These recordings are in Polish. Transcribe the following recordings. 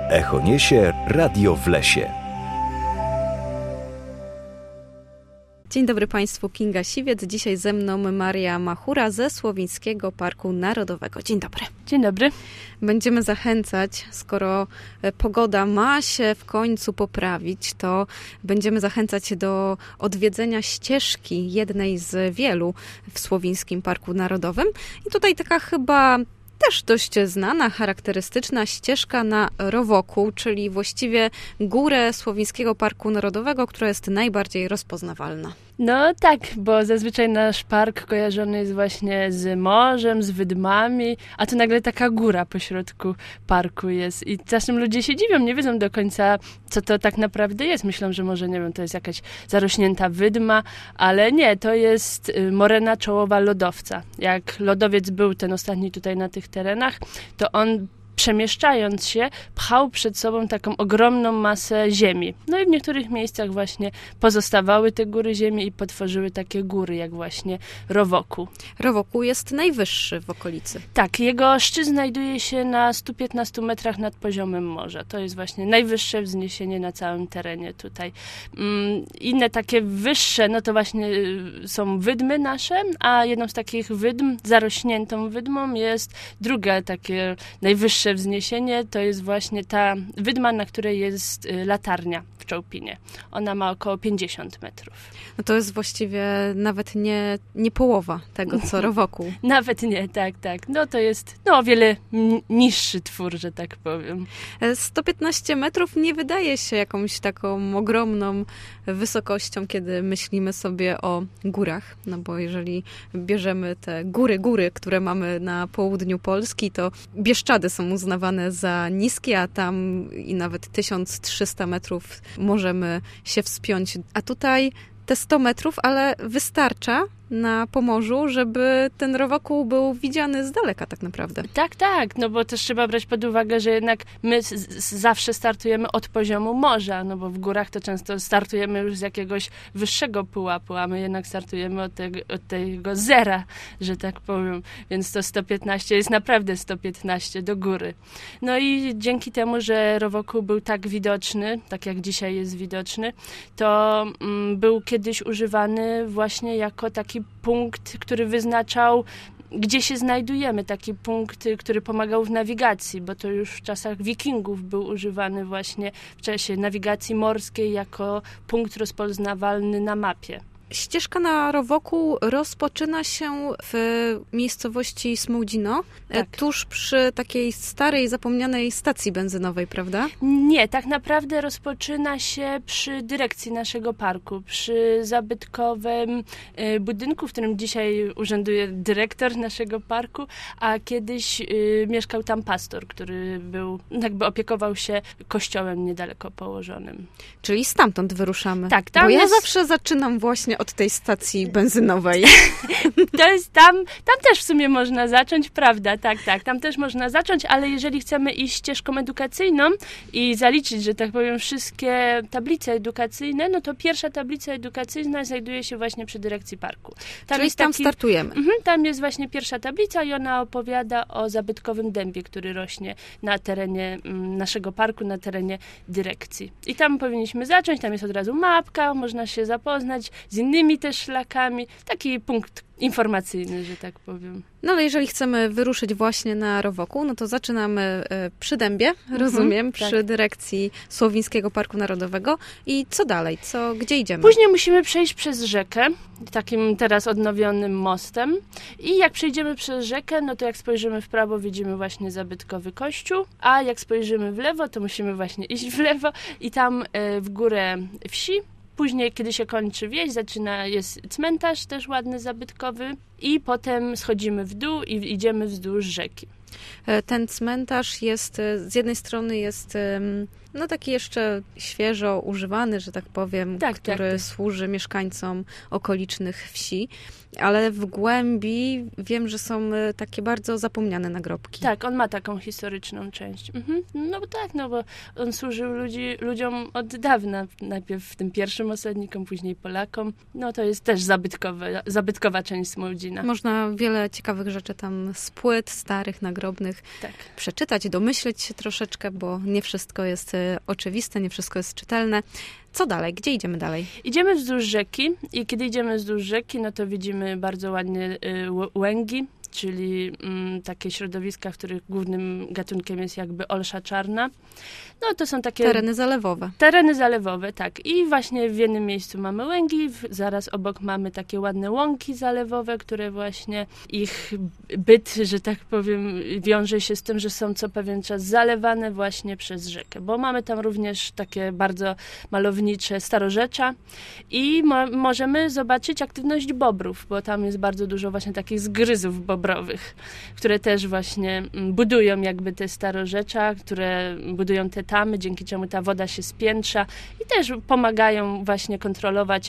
Echo niesie Radio w lesie. Dzień dobry Państwu, Kinga Siwiec. Dzisiaj ze mną Maria Machura ze Słowińskiego Parku Narodowego. Dzień dobry. Dzień dobry. Będziemy zachęcać, skoro pogoda ma się w końcu poprawić, to będziemy zachęcać do odwiedzenia ścieżki, jednej z wielu w Słowińskim Parku Narodowym. I tutaj taka chyba też dość znana, charakterystyczna ścieżka na Rowoku, czyli właściwie górę Słowińskiego Parku Narodowego, która jest najbardziej rozpoznawalna. No tak, bo zazwyczaj nasz park kojarzony jest właśnie z morzem, z wydmami, a tu nagle taka góra pośrodku parku jest. I czasem ludzie się dziwią, nie wiedzą do końca, co to tak naprawdę jest. Myślą, że może, nie wiem, to jest jakaś zarośnięta wydma, ale nie, to jest morena czołowa lodowca. Jak lodowiec był ten ostatni tutaj na tych terenach, to on przemieszczając się, pchał przed sobą taką ogromną masę ziemi. No i w niektórych miejscach właśnie pozostawały te góry ziemi i potworzyły takie góry, jak właśnie Rowoku. Rowoku jest najwyższy w okolicy. Tak, jego szczyt znajduje się na 115 metrach nad poziomem morza. To jest właśnie najwyższe wzniesienie na całym terenie tutaj. Inne takie wyższe, no to właśnie są wydmy nasze, a jedną z takich wydm, zarośniętą wydmą jest drugie takie najwyższe wzniesienie, to jest właśnie ta wydma, na której jest latarnia w Czołpinie. Ona ma około 50 metrów. No to jest właściwie nawet nie połowa tego, co Rowoku. Nawet nie, tak. No to jest o wiele niższy twór, że tak powiem. 115 metrów nie wydaje się jakąś taką ogromną wysokością, kiedy myślimy sobie o górach. No bo jeżeli bierzemy te góry, które mamy na południu Polski, to Bieszczady są uznawane za niskie, a tam i nawet 1300 metrów możemy się wspiąć. A tutaj te 100 metrów, ale wystarcza na Pomorzu, żeby ten Rowoku był widziany z daleka tak naprawdę. Tak, no bo też trzeba brać pod uwagę, że jednak my zawsze startujemy od poziomu morza, no bo w górach to często startujemy już z jakiegoś wyższego pułapu, a my jednak startujemy od tego zera, że tak powiem, więc to 115 jest naprawdę 115 do góry. No i dzięki temu, że Rowoku był tak widoczny, tak jak dzisiaj jest widoczny, to był kiedyś używany właśnie jako taki punkt, który wyznaczał, gdzie się znajdujemy, taki punkt, który pomagał w nawigacji, bo to już w czasach wikingów był używany właśnie w czasie nawigacji morskiej jako punkt rozpoznawalny na mapie. Ścieżka na Rowoku rozpoczyna się w miejscowości Smołdzino, tak, tuż przy takiej starej, zapomnianej stacji benzynowej, prawda? Nie, tak naprawdę rozpoczyna się przy dyrekcji naszego parku, przy zabytkowym budynku, w którym dzisiaj urzęduje dyrektor naszego parku, a kiedyś mieszkał tam pastor, który opiekował się kościołem niedaleko położonym. Czyli stamtąd wyruszamy. Tak, bo ja zawsze zaczynam właśnie od tej stacji benzynowej. To jest tam też w sumie można zacząć, prawda? Tak, tam też można zacząć, ale jeżeli chcemy iść ścieżką edukacyjną i zaliczyć, że tak powiem, wszystkie tablice edukacyjne, no to pierwsza tablica edukacyjna znajduje się właśnie przy dyrekcji parku. Czyli tam startujemy. Tam jest właśnie pierwsza tablica i ona opowiada o zabytkowym dębie, który rośnie na terenie naszego parku, na terenie dyrekcji. I tam powinniśmy zacząć, tam jest od razu mapka, można się zapoznać z innymi też szlakami. Taki punkt informacyjny, że tak powiem. No ale jeżeli chcemy wyruszyć właśnie na Rowoku, no to zaczynamy przy dębie, rozumiem, przy dyrekcji Słowińskiego Parku Narodowego. I co dalej? Gdzie idziemy? Później musimy przejść przez rzekę, takim teraz odnowionym mostem. I jak przejdziemy przez rzekę, no to jak spojrzymy w prawo, widzimy właśnie zabytkowy kościół, a jak spojrzymy w lewo, to musimy właśnie iść w lewo i tam w górę wsi. Później, kiedy się kończy wieś, jest cmentarz też ładny, zabytkowy i potem schodzimy w dół i idziemy wzdłuż rzeki. Ten cmentarz jest, z jednej strony jest No taki jeszcze świeżo używany, że tak powiem, który służy mieszkańcom okolicznych wsi. Ale w głębi wiem, że są takie bardzo zapomniane nagrobki. Tak, on ma taką historyczną część. No tak, no bo on służył ludziom od dawna. Najpierw tym pierwszym osadnikom, później Polakom. No to jest też zabytkowa część Smołdzina. Można wiele ciekawych rzeczy tam z płyt starych, nagrobnych przeczytać, domyśleć się troszeczkę, bo nie wszystko jest oczywiste, nie wszystko jest czytelne. Co dalej? Gdzie idziemy dalej? Idziemy wzdłuż rzeki i kiedy idziemy wzdłuż rzeki, no to widzimy bardzo ładnie łęgi, czyli takie środowiska, w których głównym gatunkiem jest jakby olsza czarna. No to są takie... Tereny zalewowe. Tereny zalewowe, tak. I właśnie w jednym miejscu mamy łęgi, zaraz obok mamy takie ładne łąki zalewowe, które właśnie ich byt, że tak powiem, wiąże się z tym, że są co pewien czas zalewane właśnie przez rzekę. Bo mamy tam również takie bardzo malownicze starorzecza i możemy zobaczyć aktywność bobrów, bo tam jest bardzo dużo właśnie takich zgryzów bobrowych, które też właśnie budują jakby te starorzecza, które budują te tamy, dzięki czemu ta woda się spiętrza i też pomagają właśnie kontrolować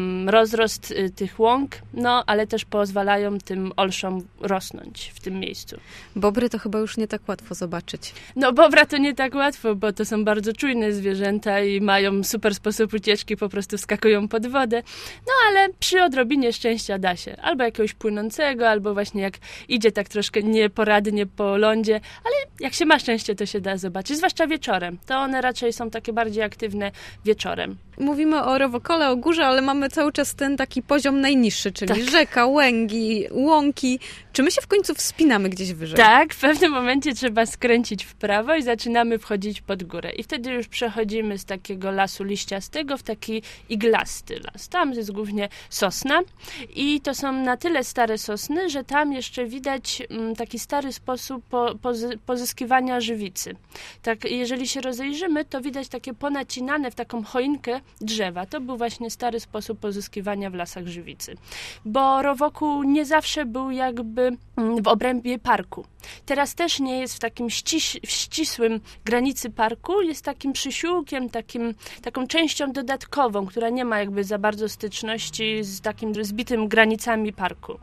rozrost tych łąk, no ale też pozwalają tym olszom rosnąć w tym miejscu. Bobry to chyba już nie tak łatwo zobaczyć. No bobra to nie tak łatwo, bo to są bardzo czujne zwierzęta i mają super sposób ucieczki, po prostu wskakują pod wodę. No ale przy odrobinie szczęścia da się. Albo jakiegoś płynącego, albo właśnie jak idzie tak troszkę nieporadnie po lądzie, ale jak się ma szczęście, to się da zobaczyć, zwłaszcza wieczorem. To one raczej są takie bardziej aktywne wieczorem. Mówimy o Rowokole, o górze, ale mamy cały czas ten taki poziom najniższy, czyli rzeka, łęgi, łąki. Czy my się w końcu wspinamy gdzieś wyżej? Tak, w pewnym momencie trzeba skręcić w prawo i zaczynamy wchodzić pod górę. I wtedy już przechodzimy z takiego lasu liściastego w taki iglasty las. Tam jest głównie sosna i to są na tyle stare sosny, że tam jeszcze widać taki stary sposób pozyskiwania żywicy. Tak, jeżeli się rozejrzymy, to widać takie ponacinane w taką choinkę drzewa. To był właśnie stary sposób pozyskiwania w lasach żywicy. Bo Rowokół nie zawsze był jakby w obrębie parku. Teraz też nie jest w takim ścisłym granicy parku, jest takim przysiłkiem, taką częścią dodatkową, która nie ma jakby za bardzo styczności z takim zbitym granicami parku.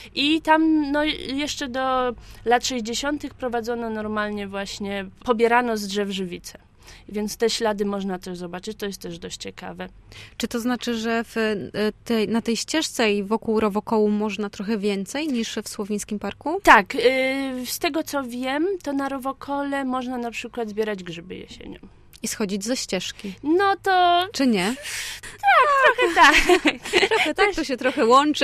I tam no, jeszcze do lat 60. prowadzono normalnie właśnie, pobierano z drzew żywicę. Więc te ślady można też zobaczyć, to jest też dość ciekawe. Czy to znaczy, że na tej ścieżce i wokół Rowokołu można trochę więcej niż w Słowińskim Parku? Tak, z tego co wiem, to na Rowokole można na przykład zbierać grzyby jesienią. I schodzić ze ścieżki. No to... Czy nie? Tak, trochę tak. Trochę tak, to się trochę łączy.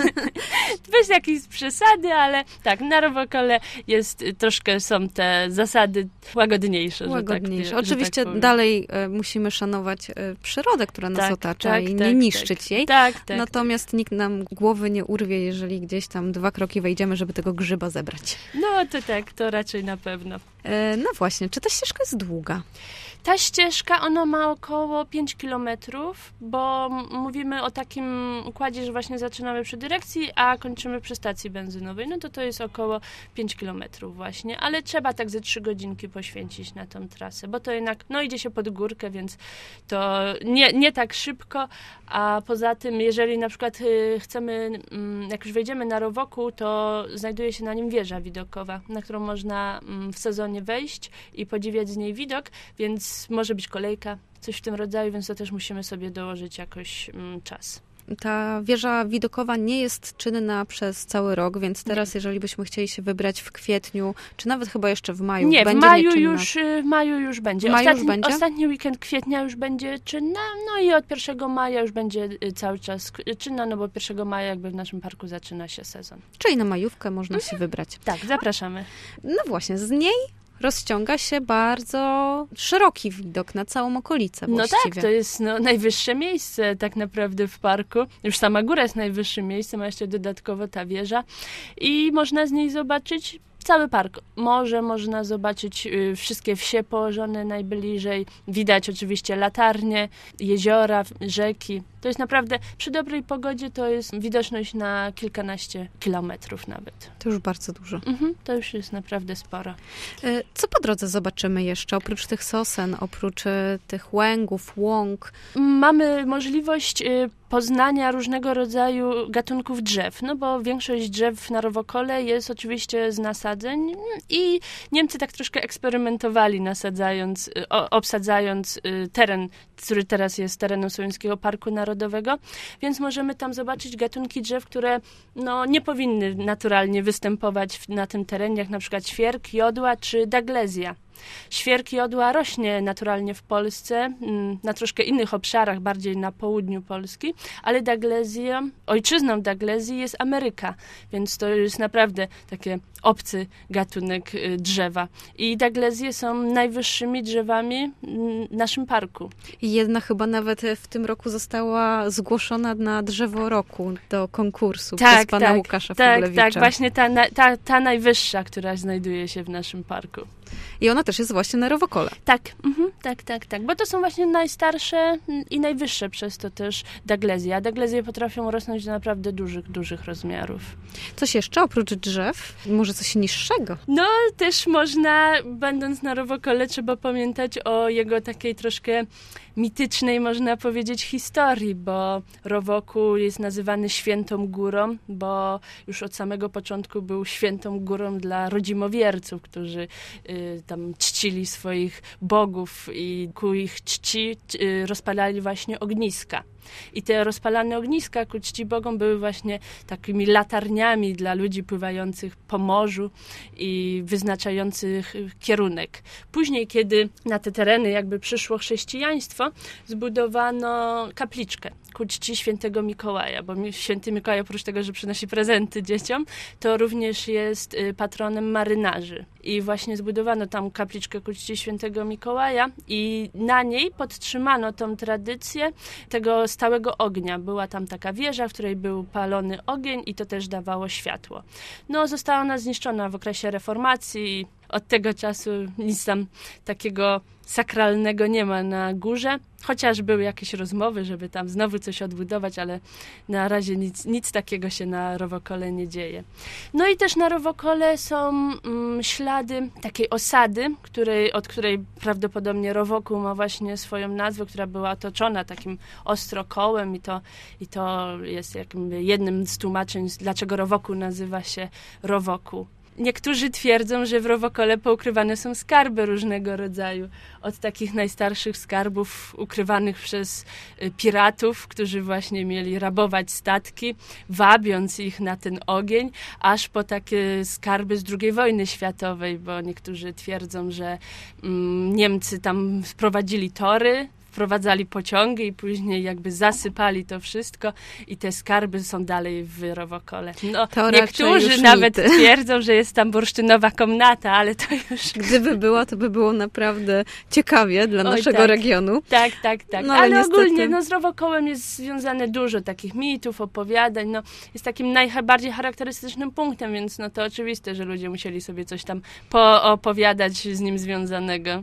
Bez jakiejś przesady, ale tak, na Rowokole troszkę są te zasady łagodniejsze. Łagodniejsze. Oczywiście tak dalej musimy szanować przyrodę, która nas otacza i nie niszczyć jej. Natomiast nikt nam głowy nie urwie, jeżeli gdzieś tam 2 kroki wejdziemy, żeby tego grzyba zebrać. No to tak, to raczej na pewno. No właśnie, czy ta ścieżka jest długa? Ta ścieżka, ona ma około 5 kilometrów, bo mówimy o takim układzie, że właśnie zaczynamy przy dyrekcji, a kończymy przy stacji benzynowej. No to jest około 5 kilometrów właśnie, ale trzeba tak ze 3 godzinki poświęcić na tą trasę, bo to jednak, no idzie się pod górkę, więc to nie tak szybko, a poza tym, jeżeli na przykład chcemy, jak już wejdziemy na Rowokół, to znajduje się na nim wieża widokowa, na którą można w sezonie wejść i podziwiać z niej widok, więc może być kolejka, coś w tym rodzaju, więc to też musimy sobie dołożyć jakoś czas. Ta wieża widokowa nie jest czynna przez cały rok, więc teraz, jeżeli byśmy chcieli się wybrać w kwietniu, czy nawet chyba jeszcze w maju, będzie nieczynna. W maju już będzie. Ostatni weekend kwietnia już będzie czynna, no i od 1 maja już będzie cały czas czynna, no bo 1 maja jakby w naszym parku zaczyna się sezon. Czyli na majówkę można się wybrać. Tak, zapraszamy. No właśnie, z niej rozciąga się bardzo szeroki widok na całą okolicę właściwie. No tak, to jest najwyższe miejsce tak naprawdę w parku. Już sama góra jest najwyższym miejscem, a jeszcze dodatkowo ta wieża. I można z niej zobaczyć Cały park. Morze można zobaczyć, wszystkie wsie położone najbliżej. Widać oczywiście latarnie, jeziora, rzeki. To jest naprawdę, przy dobrej pogodzie to jest widoczność na kilkanaście kilometrów nawet. To już bardzo dużo. To już jest naprawdę sporo. Co po drodze zobaczymy jeszcze, oprócz tych sosen, oprócz tych łęgów, łąk? Mamy możliwość poznania różnego rodzaju gatunków drzew, no bo większość drzew na Rowokole jest oczywiście z nasadzeń i Niemcy tak troszkę eksperymentowali obsadzając teren, który teraz jest terenem Słowiańskiego Parku Narodowego, więc możemy tam zobaczyć gatunki drzew, które nie powinny naturalnie występować na tym terenie, jak na przykład świerk, jodła czy daglezja. Świerk jodła rośnie naturalnie w Polsce, na troszkę innych obszarach, bardziej na południu Polski, ale ojczyzną daglezji jest Ameryka, więc to jest naprawdę taki obcy gatunek drzewa. I daglezje są najwyższymi drzewami w naszym parku. I jedna chyba nawet w tym roku została zgłoszona na drzewo roku do konkursu przez pana Łukasza Fuglewicza. Tak, właśnie ta najwyższa, która znajduje się w naszym parku. I ona też jest właśnie na Rowokole. Tak, bo to są właśnie najstarsze i najwyższe przez to też daglezje. A daglezje potrafią rosnąć do naprawdę dużych rozmiarów. Coś jeszcze oprócz drzew? Może coś niższego? No, też można, będąc na Rowokole, trzeba pamiętać o jego takiej troszkę mitycznej, można powiedzieć, historii, bo Rowokół jest nazywany Świętą Górą, bo już od samego początku był świętą górą dla rodzimowierców, którzy tam czcili swoich bogów i ku ich czci rozpalali właśnie ogniska. I te rozpalane ogniska ku czci bogom były właśnie takimi latarniami dla ludzi pływających po morzu i wyznaczających kierunek. Później, kiedy na te tereny jakby przyszło chrześcijaństwo, zbudowano kapliczkę ku czci świętego Mikołaja, bo święty Mikołaj oprócz tego, że przynosi prezenty dzieciom, to również jest patronem marynarzy. I właśnie zbudowano tam kapliczkę ku czci świętego Mikołaja i na niej podtrzymano tą tradycję tego stałego ognia. Była tam taka wieża, w której był palony ogień i to też dawało światło. Została ona zniszczona w okresie reformacji i od tego czasu nic tam takiego sakralnego nie ma na górze, chociaż były jakieś rozmowy, żeby tam znowu coś odbudować, ale na razie nic takiego się na Rowokole nie dzieje. No i też na Rowokole są ślady takiej osady, od której prawdopodobnie Rowokół ma właśnie swoją nazwę, która była otoczona takim ostrokołem i to jest jakby jednym z tłumaczeń, dlaczego Rowokół nazywa się Rowokół. Niektórzy twierdzą, że w Rowokole poukrywane są skarby różnego rodzaju. Od takich najstarszych skarbów ukrywanych przez piratów, którzy właśnie mieli rabować statki, wabiąc ich na ten ogień, aż po takie skarby z II wojny światowej, bo niektórzy twierdzą, że Niemcy tam wprowadzili tory, wprowadzali pociągi i później jakby zasypali to wszystko i te skarby są dalej w Rowokole. Niektórzy nawet twierdzą, że jest tam bursztynowa komnata, ale to już... Gdyby była, to by było naprawdę ciekawie dla naszego regionu. Tak. Ale niestety... ogólnie z Rowokołem jest związane dużo takich mitów, opowiadań. Jest takim najbardziej charakterystycznym punktem, więc to oczywiste, że ludzie musieli sobie coś tam poopowiadać z nim związanego.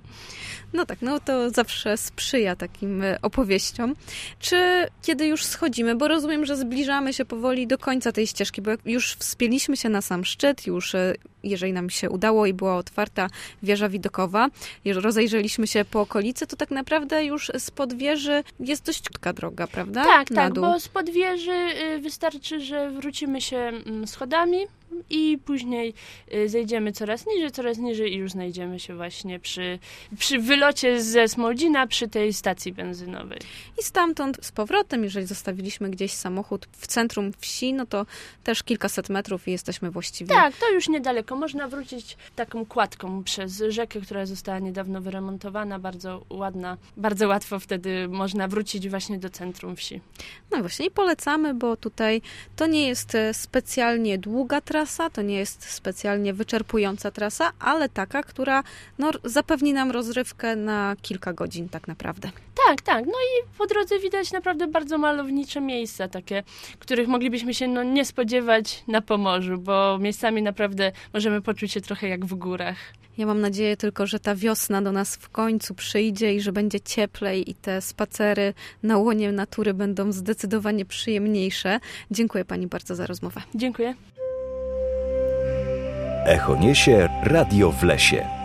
To zawsze sprzyja takim opowieściom. Czy kiedy już schodzimy, bo rozumiem, że zbliżamy się powoli do końca tej ścieżki, bo już wspięliśmy się na sam szczyt, już jeżeli nam się udało i była otwarta wieża widokowa, rozejrzeliśmy się po okolicy, to tak naprawdę już spod wieży jest dość krótka droga, prawda? Tak, bo spod wieży wystarczy, że wrócimy się schodami i później zejdziemy coraz niżej i już znajdziemy się właśnie przy wylocie ze Smołdzina, przy tej stacji benzynowej. I stamtąd z powrotem, jeżeli zostawiliśmy gdzieś samochód w centrum wsi, to też kilkaset metrów i jesteśmy właściwie... Tak, to już niedaleko. Można wrócić taką kładką przez rzekę, która została niedawno wyremontowana, bardzo ładna. Bardzo łatwo wtedy można wrócić właśnie do centrum wsi. Właśnie i polecamy, bo tutaj to nie jest specjalnie długa trasa, trasa, to nie jest specjalnie wyczerpująca trasa, ale taka, która zapewni nam rozrywkę na kilka godzin tak naprawdę. Tak. No i po drodze widać naprawdę bardzo malownicze miejsca, takie, których moglibyśmy się nie spodziewać na Pomorzu, bo miejscami naprawdę możemy poczuć się trochę jak w górach. Ja mam nadzieję tylko, że ta wiosna do nas w końcu przyjdzie i że będzie cieplej i te spacery na łonie natury będą zdecydowanie przyjemniejsze. Dziękuję pani bardzo za rozmowę. Dziękuję. Echo niesie Radio w lesie.